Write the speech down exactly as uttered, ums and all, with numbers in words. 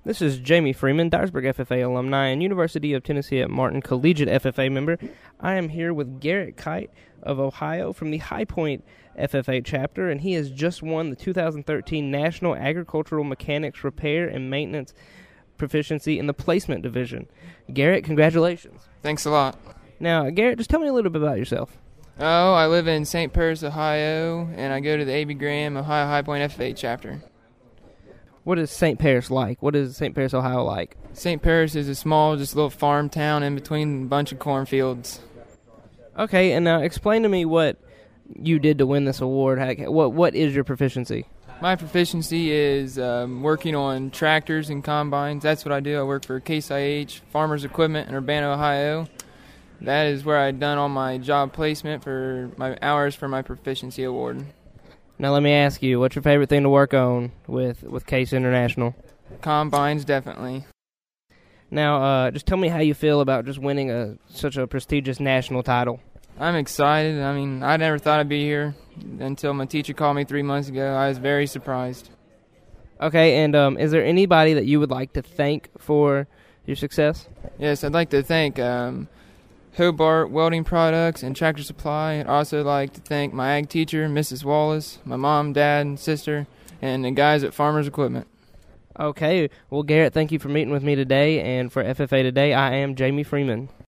This is Jamie Freeman, Dyersburg F F A alumni and University of Tennessee at Martin Collegiate F F A member. I am here with Garrett Kite of Ohio from the High Point F F A chapter, and he has just won the two thousand thirteen National Agricultural Mechanics Repair and Maintenance Proficiency in the Placement Division. Garrett, congratulations. Thanks a lot. Now, Garrett, just tell me a little bit about yourself. Oh, I live in Saint Paris, Ohio, and I go to the A B Graham Ohio High Point F F A chapter. What is Saint Paris like? What is Saint Paris, Ohio like? Saint Paris is a small, just little farm town in between a bunch of cornfields. Okay, and now explain to me what you did to win this award. How- What What is your proficiency? My proficiency is um, working on tractors and combines. That's what I do. I work for Case I H, Farmers Equipment in Urbana, Ohio. That is where I've done all my job placement for my hours for my proficiency award. Now let me ask you, what's your favorite thing to work on with, with Case International? Combines, definitely. Now, uh, just tell me how you feel about just winning a such a prestigious national title. I'm excited. I mean, I never thought I'd be here until my teacher called me three months ago. I was very surprised. Okay, and um, is there anybody that you would like to thank for your success? Yes, I'd like to thank um, Hobart Welding Products and Tractor Supply. I'd also like to thank my ag teacher, Missus Wallace, my mom, dad, and sister, and the guys at Farmers Equipment. Okay, well, Garrett, thank you for meeting with me today, and for F F A Today, I am Jamie Freeman.